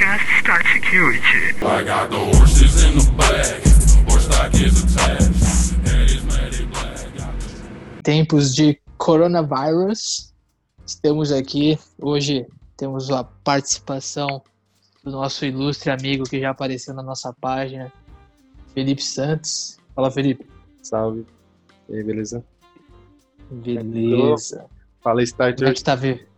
Broadcast Start Security. I got the horses in the back, horse stock is attached, and it's matted black. Tempos de coronavírus, estamos aqui. Hoje temos a participação do nosso ilustre amigo que já apareceu na nossa página, Felipe Santos. Fala, Felipe. Salve. E aí, beleza? Beleza. Fala, Starter. Como é que tá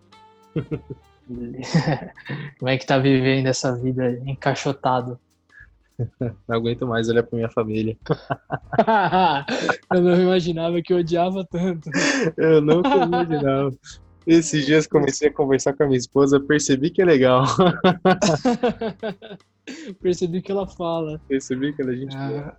Como é que tá vivendo essa vida encaixotado? Não aguento mais olhar pra minha família. Eu não imaginava que eu odiava tanto. Eu nunca imaginava. Esses dias comecei a conversar com a minha esposa, percebi que é legal. Percebi que ela fala. Percebi que ela é gente boa.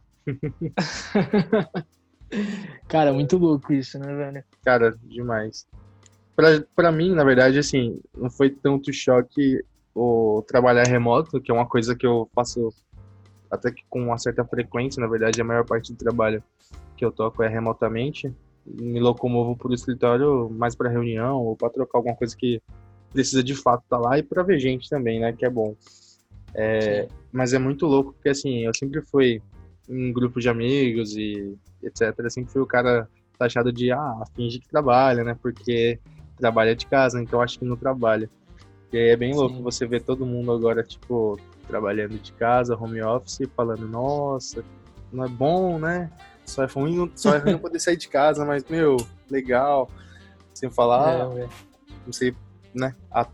Cara, muito louco isso, né, velho? Cara, demais. Pra mim, na verdade, assim, não foi tanto choque o trabalhar remoto, que é uma coisa que eu faço até que com uma certa frequência. Na verdade, a maior parte do trabalho que eu toco é remotamente. Me locomovo pro escritório mais para reunião ou para trocar alguma coisa que precisa de fato estar lá e para ver gente também, né, que é bom. Mas é muito louco porque, assim, eu sempre fui em grupo de amigos e etc. Sempre fui o cara taxado de, finge que trabalha, né, porque trabalha de casa, então acho que não trabalha. E aí é bem louco você ver todo mundo agora, tipo, trabalhando de casa, home office, falando, nossa, não é bom, né? Só é ruim não poder sair de casa, mas, meu, legal. Sem falar, não sei, né?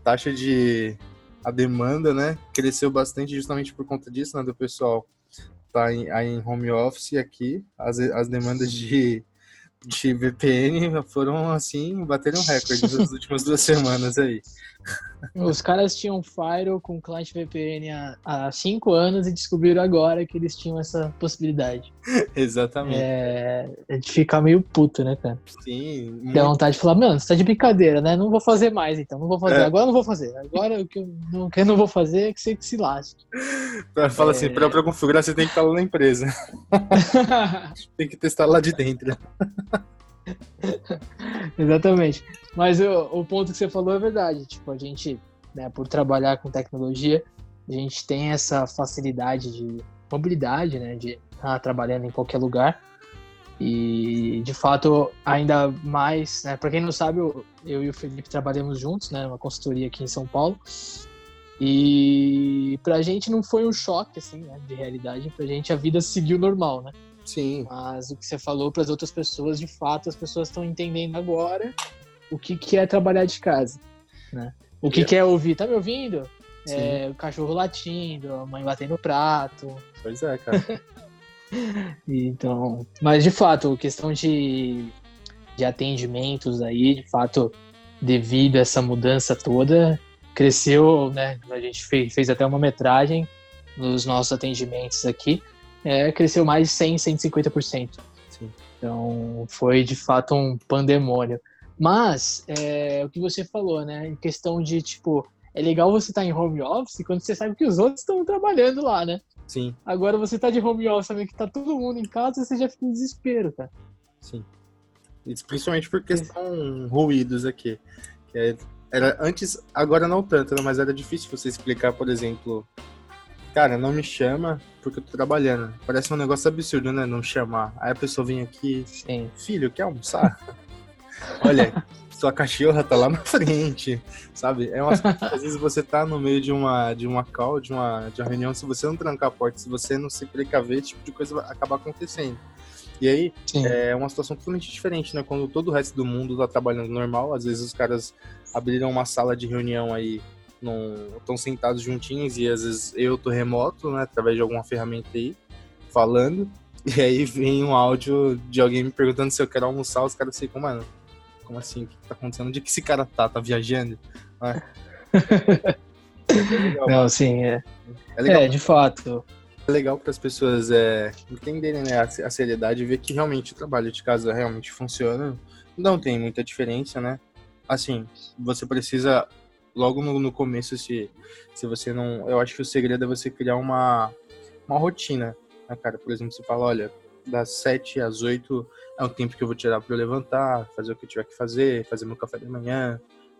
A demanda, né? Cresceu bastante justamente por conta disso, né? Do pessoal tá em home office aqui. As demandas de VPN foram, assim, bateram recorde nas últimas 2 semanas aí. Os caras tinham Firewall com client VPN há 5 anos e descobriram agora que eles tinham essa possibilidade. Exatamente. É de ficar meio puto, né, cara? Sim. Dá vontade de falar, mano, você tá de brincadeira, né? Não vou fazer mais, então. Não vou fazer. Agora eu não vou fazer. Agora o que eu não vou fazer é que você que se lasque. Fala assim, pra configurar você tem que estar lá na empresa. Tem que testar lá de dentro. Exatamente. Mas o ponto que você falou é verdade. Tipo, a gente, né, por trabalhar com tecnologia, a gente tem essa facilidade de mobilidade, né, de estar trabalhando em qualquer lugar. E, de fato, ainda mais, né, para quem não sabe, eu e o Felipe trabalhamos juntos, né, numa consultoria aqui em São Paulo. E pra gente não foi um choque, assim, né, de realidade. Pra gente a vida seguiu normal, né? Sim. Mas o que você falou para as outras pessoas, de fato, as pessoas estão entendendo agora o que é trabalhar de casa, né? O que é ouvir, tá me ouvindo? O cachorro latindo, a mãe batendo no prato. Pois é, cara. Então, mas de fato, questão de atendimentos aí, de fato, devido a essa mudança toda, cresceu, né? A gente fez até uma metragem nos nossos atendimentos aqui. Cresceu mais de 150%. Sim. Então, foi de fato um pandemônio. Mas, o que você falou, né? Em questão de, tipo, é legal você estar em home office quando você sabe que os outros estão trabalhando lá, né? Sim. Agora você tá de home office, sabendo que tá todo mundo em casa, você já fica em desespero, cara. Sim. Isso principalmente porque são ruídos aqui. Era antes, agora não tanto, né? Mas era difícil você explicar, por exemplo... Cara, não me chama porque eu tô trabalhando. Parece um negócio absurdo, né? Não chamar. Aí a pessoa vem aqui, filho, quer almoçar? Olha, sua cachorra tá lá na frente, sabe? Às vezes você tá no meio de uma call, de uma reunião, se você não trancar a porta, se você não se precaver, esse tipo de coisa vai acabar acontecendo. E aí, é uma situação totalmente diferente, né? Quando todo o resto do mundo tá trabalhando normal, às vezes os caras abriram uma sala de reunião aí, estão sentados juntinhos e às vezes eu tô remoto, né, através de alguma ferramenta aí, falando, e aí vem um áudio de alguém me perguntando se eu quero almoçar, os caras ficam, mano, como assim? O que tá acontecendo? Onde que esse cara tá? Tá viajando? Legal, não, sim, é legal. De fato. É legal para as pessoas entenderem, né, a seriedade e ver que realmente o trabalho de casa realmente funciona. Não tem muita diferença, né? Assim, você precisa... Logo no começo, se você não... Eu acho que o segredo é você criar uma rotina, né, cara? Por exemplo, você fala, olha, das 7 às 8 é o tempo que eu vou tirar para eu levantar, fazer o que eu tiver que fazer meu café da manhã,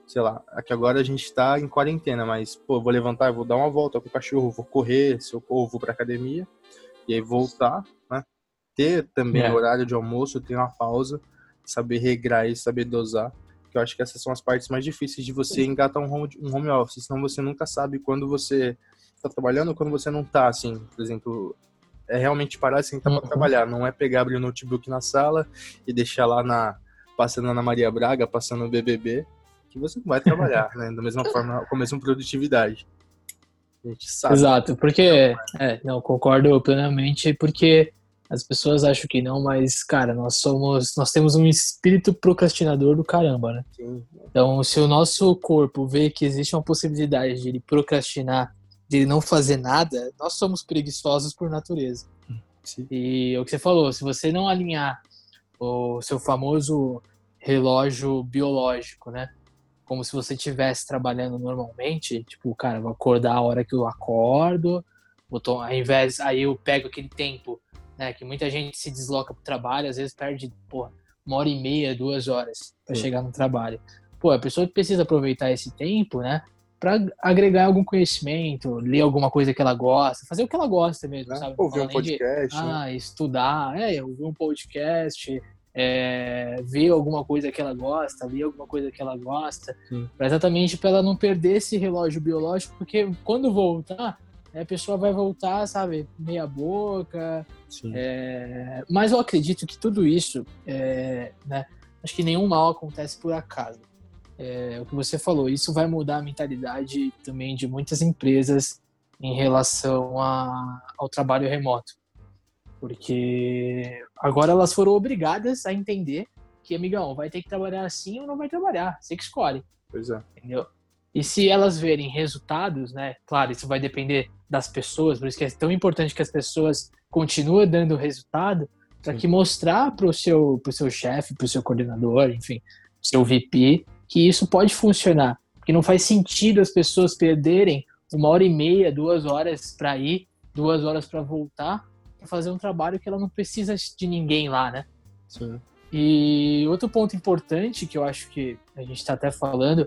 sei lá, aqui agora a gente tá em quarentena, mas, pô, eu vou levantar, eu vou dar uma volta com o cachorro, vou correr, se eu corro, vou pra academia, e aí voltar, né? Ter também É. horário de almoço, ter uma pausa, saber regrar e saber dosar, que eu acho que essas são as partes mais difíceis de você engatar um home office, senão você nunca sabe quando você tá trabalhando ou quando você não tá, assim, por exemplo, é realmente parar e sentar pra Uhum. trabalhar, não é pegar, abrir o notebook na sala e deixar lá passando na Maria Braga, passando no BBB, que você não vai trabalhar, né, da mesma forma, com a mesma produtividade. A gente sabe. Exato, porque, não, concordo plenamente, porque as pessoas acham que não, mas, cara, nós temos um espírito procrastinador do caramba, né? Sim, Então, se o nosso corpo vê que existe uma possibilidade de ele procrastinar, de ele não fazer nada, nós somos preguiçosos por natureza. sim. E é o que você falou, se você não alinhar o seu famoso relógio biológico, né? Como se você estivesse trabalhando normalmente, tipo, cara, vou acordar a hora que eu acordo, ao invés, aí eu pego aquele tempo, né, que muita gente se desloca pro trabalho, às vezes perde, pô, 1h30, 2 horas para Sim. chegar no trabalho. Pô, a pessoa precisa aproveitar esse tempo, né, para agregar algum conhecimento, ler alguma coisa que ela gosta, fazer o que ela gosta mesmo, Né? sabe? Ouvir Não um nem de, podcast, né? estudar, ouvir um podcast, ver alguma coisa que ela gosta, ler alguma coisa que ela gosta, exatamente para ela não perder esse relógio biológico, porque quando voltar, a pessoa vai voltar, sabe, meia boca. Sim. Mas eu acredito que tudo isso, né, acho que nenhum mal acontece por acaso. O que você falou, isso vai mudar a mentalidade também de muitas empresas em relação ao trabalho remoto. Porque agora elas foram obrigadas a entender que, amigão, vai ter que trabalhar assim ou não vai trabalhar. Você que escolhe. Pois é. Entendeu? E se elas verem resultados, né? Claro, isso vai depender das pessoas, por isso que é tão importante que as pessoas continuem dando resultado, para que mostrar pro seu chefe, pro seu coordenador, enfim, pro seu VP, que isso pode funcionar. Porque não faz sentido as pessoas perderem 1h30, 2 horas para ir, 2 horas para voltar, fazer um trabalho que ela não precisa de ninguém lá, né? Sim. E outro ponto importante que eu acho que a gente está até falando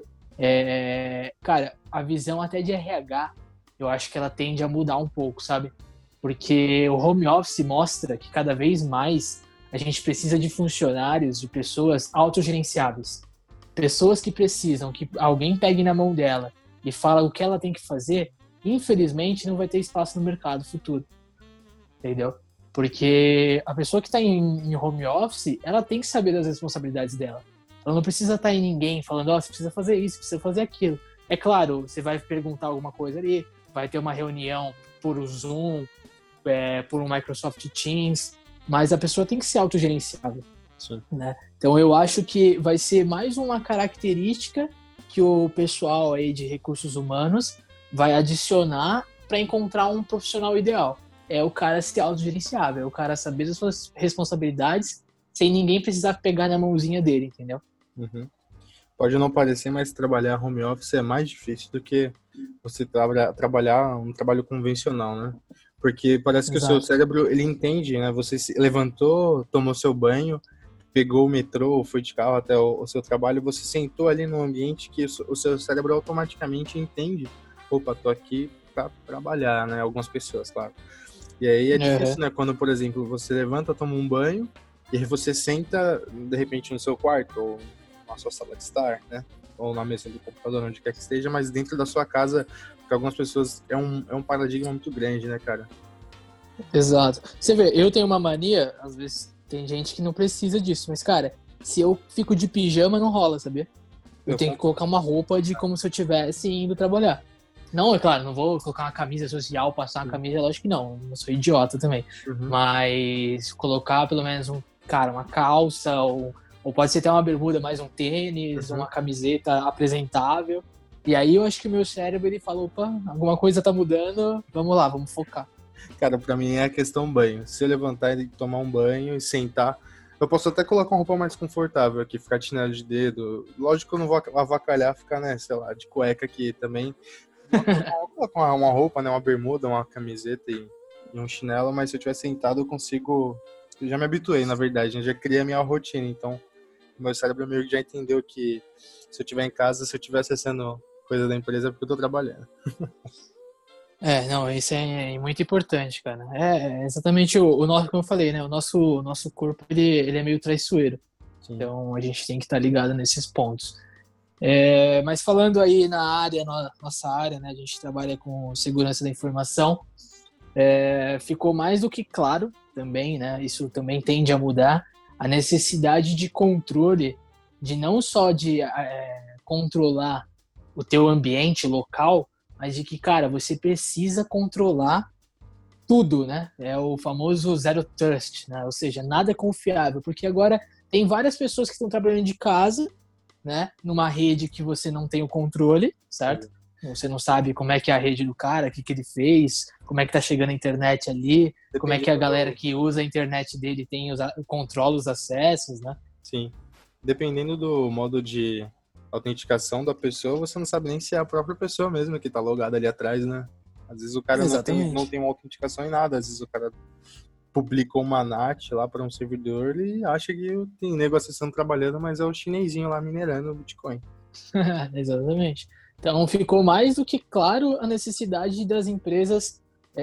cara, a visão até de RH, eu acho que ela tende a mudar um pouco, sabe? Porque o home office mostra que cada vez mais a gente precisa de funcionários, de pessoas autogerenciáveis. Pessoas que precisam que alguém pegue na mão dela e fala o que ela tem que fazer, infelizmente não vai ter espaço no mercado futuro. Entendeu? Porque a pessoa que está em home office, ela tem que saber das responsabilidades dela. Ela não precisa estar em ninguém falando, você precisa fazer isso, precisa fazer aquilo. É claro, você vai perguntar alguma coisa ali, vai ter uma reunião por Zoom, por um Microsoft Teams, mas a pessoa tem que ser autogerenciável. Sim. Né? Então eu acho que vai ser mais uma característica que o pessoal aí de recursos humanos vai adicionar para encontrar um profissional ideal. É o cara ser autogerenciável, é o cara saber das suas responsabilidades sem ninguém precisar pegar na mãozinha dele, entendeu? Uhum. Pode não parecer, mas trabalhar home office é mais difícil do que você trabalhar um trabalho convencional, né? Porque parece que o seu cérebro, ele entende, né? Você se levantou, tomou seu banho, pegou o metrô, foi de carro até o seu trabalho, você sentou ali num ambiente que o seu cérebro automaticamente entende. Opa, tô aqui para trabalhar, né? Algumas pessoas, claro. E aí é difícil, né? Quando, por exemplo, você levanta, toma um banho, e aí você senta, de repente, no seu quarto, ou na sua sala de estar, né? Ou na mesa do computador, onde quer que esteja, mas dentro da sua casa, para algumas pessoas é um paradigma muito grande, né, cara? Exato. Você vê, eu tenho uma mania, às vezes tem gente que não precisa disso, mas, cara, se eu fico de pijama, não rola, sabia? Eu tenho que colocar uma roupa de como se eu estivesse indo trabalhar. Não, é claro, não vou colocar uma camisa social, passar uma camisa, lógico que não, eu sou idiota também. Uhum. Mas colocar pelo menos uma calça, ou pode ser até uma bermuda, mais um tênis, uma camiseta apresentável. E aí eu acho que o meu cérebro, ele falou, opa, alguma coisa tá mudando, vamos lá, vamos focar. Cara, pra mim é a questão banho. Se eu levantar e tomar um banho e sentar, eu posso até colocar uma roupa mais confortável aqui, ficar de chinelo de dedo. Lógico que eu não vou avacalhar, ficar, né, sei lá, de cueca aqui também. Vou colocar uma roupa, né, uma bermuda, uma camiseta e um chinelo, mas se eu estiver sentado eu consigo... Eu já me habituei, na verdade, eu já criei a minha rotina, então meu cérebro meio que já entendeu que se eu estiver em casa, se eu estiver acessando coisa da empresa, é porque eu tô trabalhando. Não, isso é muito importante, cara. É exatamente o nosso, como eu falei, né? O nosso corpo, ele é meio traiçoeiro. Sim. Então, a gente tem que estar ligado nesses pontos. Mas falando aí na área, nossa área, né? A gente trabalha com segurança da informação. Ficou mais do que claro também, né? Isso também tende a mudar a necessidade de controle, de não só de controlar o teu ambiente local, mas de que, cara, você precisa controlar tudo, né? É o famoso zero trust, né? Ou seja, nada é confiável, porque agora tem várias pessoas que estão trabalhando de casa, né? Numa rede que você não tem o controle, certo? Você não sabe como é que é a rede do cara, o que ele fez, como é que tá chegando a internet ali, como é que a galera que usa a internet dele controla os acessos, né? Sim. Dependendo do modo de autenticação da pessoa, você não sabe nem se é a própria pessoa mesmo que tá logada ali atrás, né? Às vezes o cara não tem uma autenticação em nada, às vezes o cara publicou uma NAT lá para um servidor e acha que tem nego acessando trabalhando, mas é o chinesinho lá minerando o Bitcoin. Exatamente. Então ficou mais do que claro a necessidade das empresas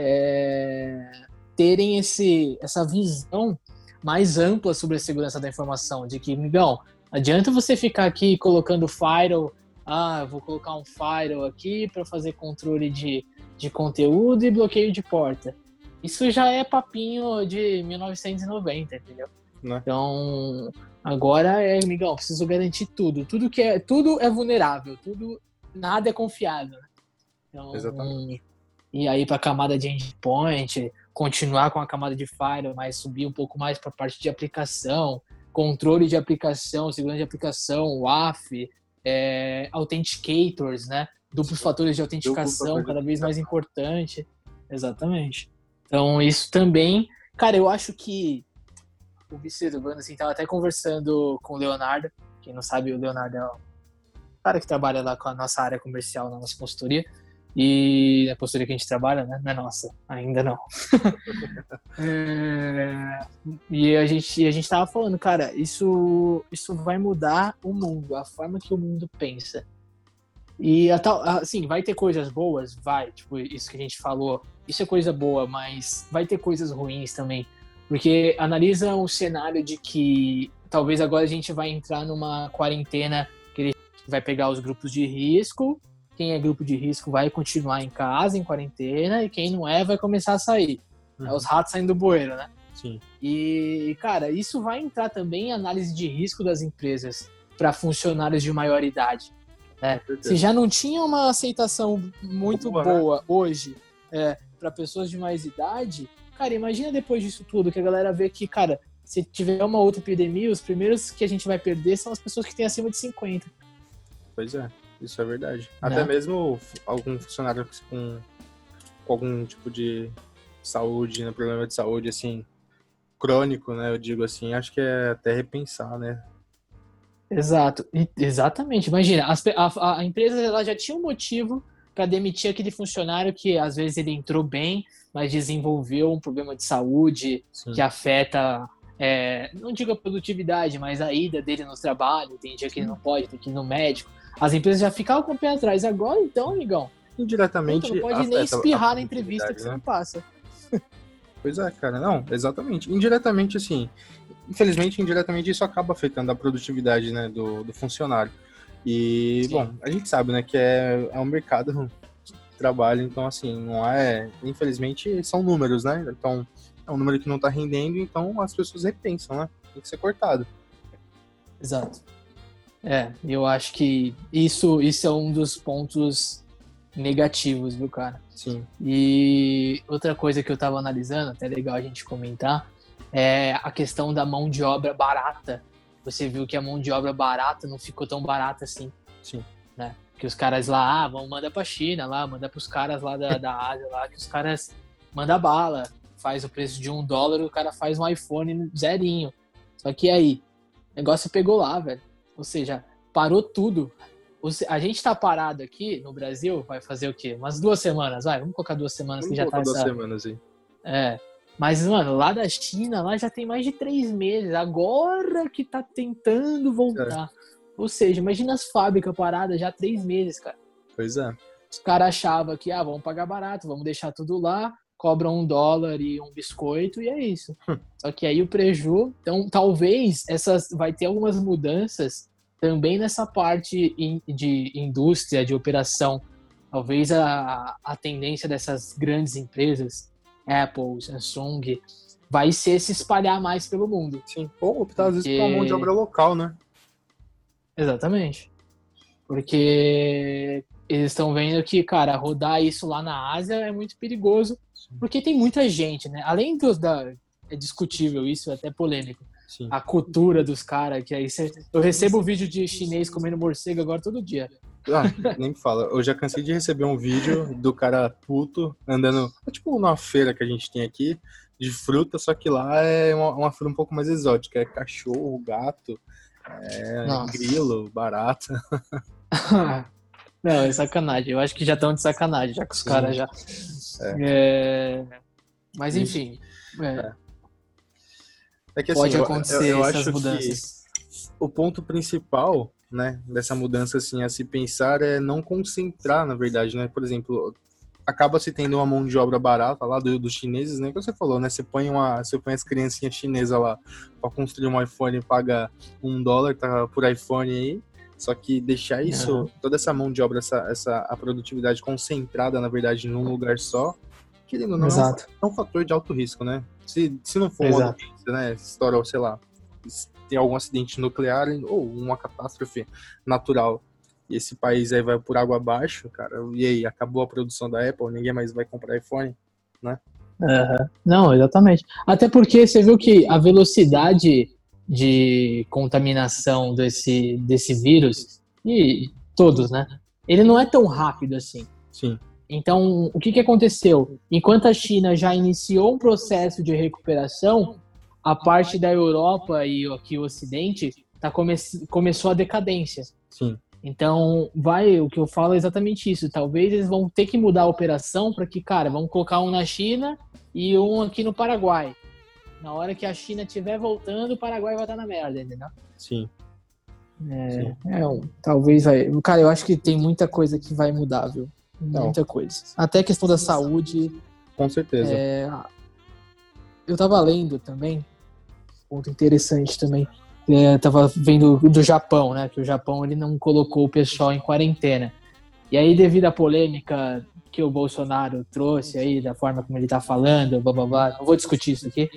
terem essa visão mais ampla sobre a segurança da informação, de que, amigão, adianta você ficar aqui colocando firewall, vou colocar um firewall aqui para fazer controle de conteúdo e bloqueio de porta. Isso já é papinho de 1990, entendeu? Né? Então, agora amigão, preciso garantir tudo. Tudo é vulnerável, nada é confiável. Então, exatamente. E aí para a camada de endpoint, continuar com a camada de firewall, mas subir um pouco mais para a parte de aplicação, controle de aplicação, segurança de aplicação, WAF, authenticators, né? Duplos fatores de autenticação, cada vez mais importante. Exatamente. Então, isso também... Cara, eu acho que o Vice Urbano, assim, tava até conversando com o Leonardo. Quem não sabe, o Leonardo é o cara que trabalha lá com a nossa área comercial, na nossa consultoria. E a consultoria que a gente trabalha, né? Não é nossa, ainda não. E a gente tava falando, cara, isso vai mudar o mundo, a forma que o mundo pensa. E assim, vai ter coisas boas? Vai, tipo, isso que a gente falou, isso é coisa boa, mas vai ter coisas ruins também. Porque analisa um cenário de que talvez agora a gente vai entrar numa quarentena que ele vai pegar os grupos de risco. Quem é grupo de risco vai continuar em casa, em quarentena, e quem não vai começar a sair. É os ratos saindo do bueiro, né? Sim. E, cara, isso vai entrar também em análise de risco das empresas para funcionários de maior idade. Né? Se já não tinha uma aceitação muito boa, né? Hoje para pessoas de mais idade, cara, imagina depois disso tudo, que a galera vê que, cara, se tiver uma outra epidemia, os primeiros que a gente vai perder são as pessoas que têm acima de 50. Pois é. Isso é verdade. Até mesmo algum funcionário com algum tipo de saúde, né, problema de saúde, assim, crônico, né, eu digo assim, acho que é até repensar, né? Exato, exatamente. Imagina, a empresa ela já tinha um motivo para demitir aquele funcionário que às vezes ele entrou bem, mas desenvolveu um problema de saúde. Sim. Que afeta, não digo a produtividade, mas a ida dele no trabalho. Tem dia que ele não pode, tem que ir no médico. As empresas já ficavam com o pé atrás. Agora, então, amigão, indiretamente, não pode nem espirrar na entrevista que você não passa. Pois é, cara. Não, exatamente. Indiretamente, assim, infelizmente, indiretamente, isso acaba afetando a produtividade, né, do funcionário. E, sim, bom, a gente sabe, né, que é um mercado de trabalho, então, assim, não é... Infelizmente, são números, né? Então, é um número que não tá rendendo, então as pessoas repensam, né? Tem que ser cortado. Exato. Eu acho que isso é um dos pontos negativos, viu, cara? Sim. E outra coisa que eu tava analisando, até legal a gente comentar, é a questão da mão de obra barata. Você viu que a mão de obra barata não ficou tão barata assim. Sim. Né? Que os caras lá, vão mandar pra China, lá, mandar pros caras lá da Ásia, lá, que os caras mandam bala, faz o preço de $1, o cara faz um iPhone zerinho. Só que aí, o negócio pegou lá, velho. Ou seja, parou tudo. A gente tá parado aqui no Brasil, vai fazer o quê? Umas 2 semanas, vai. Vamos colocar 2 semanas que já tá 2 semanas aí. Mas, mano, lá da China, lá já tem mais de 3 meses. Agora que tá tentando voltar. Ou seja, imagina as fábricas paradas já há 3 meses, cara. Pois é. Os caras achavam que, vamos pagar barato, vamos deixar tudo lá, cobram $1 e um biscoito e é isso. Só que aí o preju... Então, talvez vai ter algumas mudanças também nessa parte de indústria, de operação. Talvez a tendência dessas grandes empresas, Apple, Samsung, vai ser se espalhar mais pelo mundo. Sim. Ou optar, às vezes, por uma mão de obra local, né? Exatamente. Porque eles estão vendo que, cara, rodar isso lá na Ásia é muito perigoso, porque tem muita gente, né? Além é discutível isso, é até polêmico. Sim. A cultura dos caras, que aí eu recebo vídeo de chinês comendo morcego agora todo dia. Nem me fala. Eu já cansei de receber um vídeo do cara puto andando, tipo numa feira que a gente tem aqui, de fruta, só que lá é uma fruta um pouco mais exótica. É cachorro, gato, grilo, barata. Não, é sacanagem. Eu acho que já estão de sacanagem, já que os caras já... Mas enfim... É que, assim, pode acontecer eu essas acho mudanças. Que o ponto principal, né, dessa mudança assim, a se pensar é não concentrar, na verdade, né? Por exemplo, acaba se tendo uma mão de obra barata lá dos chineses, né? Que você falou, né? Você põe as criancinhas chinesas lá para construir um iPhone e paga $1 por iPhone aí. Só que deixar isso, toda essa mão de obra, a produtividade concentrada, na verdade, num lugar só, querendo ou não, é um fator de alto risco, né? Se não for uma doença, né? Estoura, sei lá, se tem algum acidente nuclear ou uma catástrofe natural e esse país aí vai por água abaixo, cara, e aí, acabou a produção da Apple, ninguém mais vai comprar iPhone, né? Não, exatamente. Até porque você viu que a velocidade de contaminação desse vírus, e todos, né? Ele não é tão rápido assim. Sim. Então, o que aconteceu? Enquanto a China já iniciou um processo de recuperação, a parte da Europa e aqui o Ocidente começou a decadência. Sim. Então, o que eu falo é exatamente isso. Talvez eles vão ter que mudar a operação para que, cara, vamos colocar um na China e um aqui no Paraguai. Na hora que a China estiver voltando, o Paraguai vai estar na merda, entendeu? Sim. Talvez vai... Cara, eu acho que tem muita coisa que vai mudar, viu? Muita coisa. Até a questão da saúde. Com certeza. Eu tava lendo também, ponto interessante também. Tava vendo do Japão, né? Que o Japão ele não colocou o pessoal em quarentena. E aí, devido à polêmica que o Bolsonaro trouxe aí, da forma como ele tá falando, blá blá blá, não vou discutir isso aqui,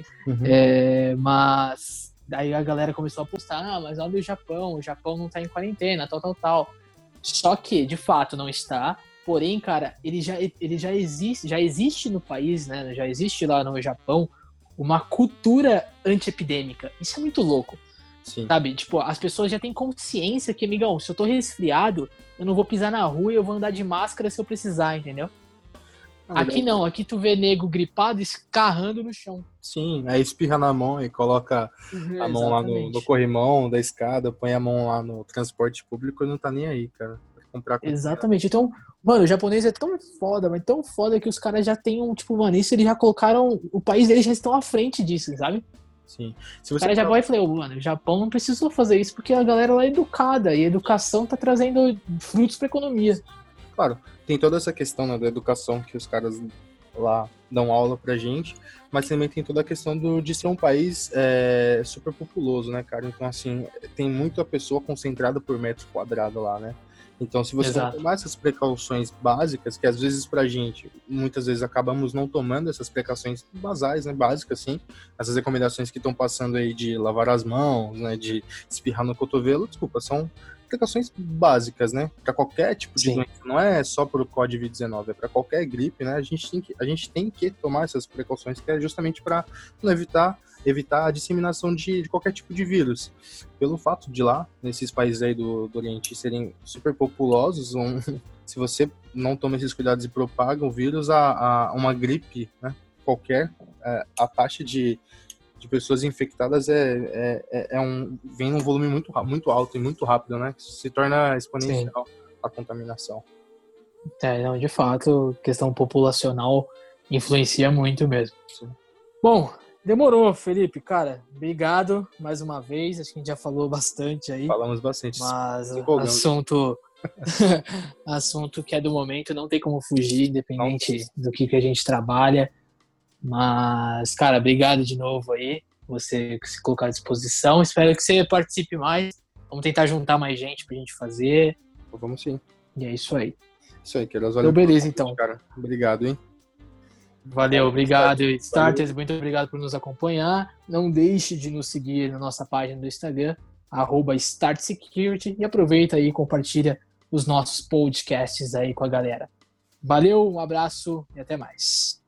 mas daí a galera começou a postar, mas olha o Japão não tá em quarentena, tal. Só que, de fato, não está. Porém, cara, ele já existe no país, né? Já existe lá no Japão uma cultura antiepidêmica. Isso é muito louco. Sim. Sabe? Tipo, as pessoas já têm consciência que, amigão, se eu tô resfriado, eu não vou pisar na rua e eu vou andar de máscara se eu precisar, entendeu? Aqui não, aqui tu vê nego gripado escarrando no chão. Sim, aí espirra na mão e coloca a mão lá no corrimão da escada, põe a mão lá no transporte público e não tá nem aí, cara. Exatamente. Então, mano, o japonês é tão foda, mas tão foda que os caras já têm isso eles já colocaram, o país deles já estão à frente disso, sabe? Sim. O cara já vai e falou, mano, o Japão não precisou fazer isso porque a galera lá é educada e a educação tá trazendo frutos pra economia. Claro, tem toda essa questão, né, da educação que os caras lá dão aula pra gente, mas também tem toda a questão de ser um país super populoso, né, cara? Então, assim, tem muita pessoa concentrada por metro quadrado lá, né? Então, se você não tomar essas precauções básicas, que às vezes pra gente, muitas vezes acabamos não tomando essas precauções basais, né, básicas, assim, essas recomendações que estão passando aí de lavar as mãos, né, de espirrar no cotovelo, são precauções básicas, né, para qualquer tipo de doença, não é só pro COVID-19, é para qualquer gripe, né, a gente tem que tomar essas precauções, que é justamente para não evitar a disseminação de qualquer tipo de vírus. Pelo fato de lá, nesses países aí do Oriente serem super populosos, se você não toma esses cuidados e propaga o vírus, uma gripe, né, qualquer, a taxa de pessoas infectadas vem num volume muito, muito alto e muito rápido, né, que se torna exponencial a contaminação. Não, de fato, questão populacional influencia muito mesmo. Sim. Bom, demorou, Felipe. Cara, obrigado mais uma vez. Acho que a gente já falou bastante aí. Falamos bastante. Mas Empolgamos. assunto que é do momento, não tem como fugir, independente do que a gente trabalha. Mas, cara, obrigado de novo aí. Você se colocar à disposição. Espero que você participe mais. Vamos tentar juntar mais gente pra gente fazer. Vamos sim. E é isso aí. Isso aí, Queiroz. Então, beleza, então. Cara. Obrigado, hein? Valeu, obrigado, Starters. Muito obrigado por nos acompanhar. Não deixe de nos seguir na nossa página do Instagram, @StartSecurity, e aproveita aí e compartilha os nossos podcasts aí com a galera. Valeu, um abraço e até mais.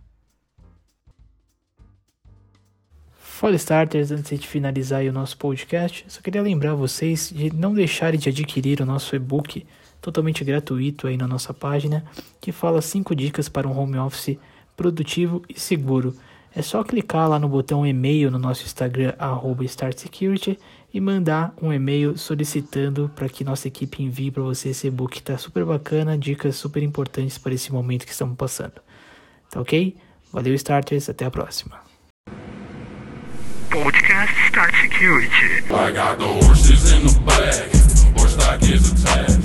Fala, Starters, antes de finalizar aí o nosso podcast, só queria lembrar vocês de não deixarem de adquirir o nosso e-book totalmente gratuito aí na nossa página, que fala 5 dicas para um home office produtivo e seguro. É só clicar lá no botão e-mail no nosso Instagram, @StartSecurity, e mandar um e-mail solicitando para que nossa equipe envie para você esse e-book. Tá super bacana, dicas super importantes para esse momento que estamos passando. Tá ok? Valeu, Starters, até a próxima. Podcast Start Security. I got the horses in the back, horse stock is attached.